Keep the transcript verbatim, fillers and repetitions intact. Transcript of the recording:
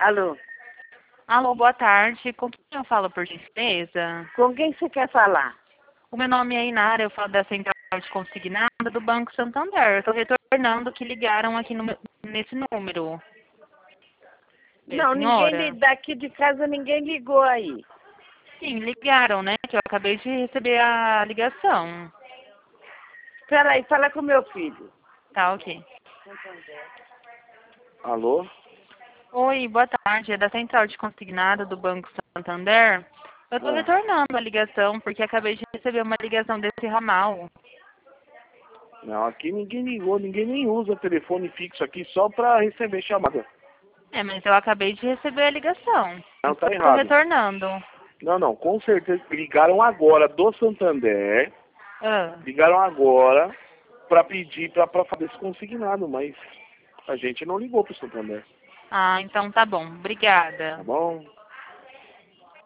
Alô? Alô, boa tarde. Com quem eu falo, por gentileza? Com quem você quer falar? O meu nome é Inara, eu falo da Central de Consignada do Banco Santander. Estou retornando que ligaram aqui no, meu- nesse número. É, Não, ninguém li- senhora? daqui de casa ninguém ligou aí. Sim, ligaram, né? Que eu acabei de receber a ligação. Espera aí, fala com meu filho. Tá, ok. Alô? Oi, boa tarde. É da Central de Consignada do Banco Santander. Eu estou Ah, retornando a ligação porque acabei de receber uma ligação desse ramal. não, aqui ninguém ligou, ninguém nem usa telefone fixo aqui só pra receber chamada. É, mas eu acabei de receber a ligação. Não, tá Estou errado. retornando. Não, não, com certeza ligaram agora do Santander, Ah. ligaram agora pra pedir pra, pra fazer esse consignado, mas a gente não ligou pro Santander, Ah, então tá bom. tá Obrigada. bom?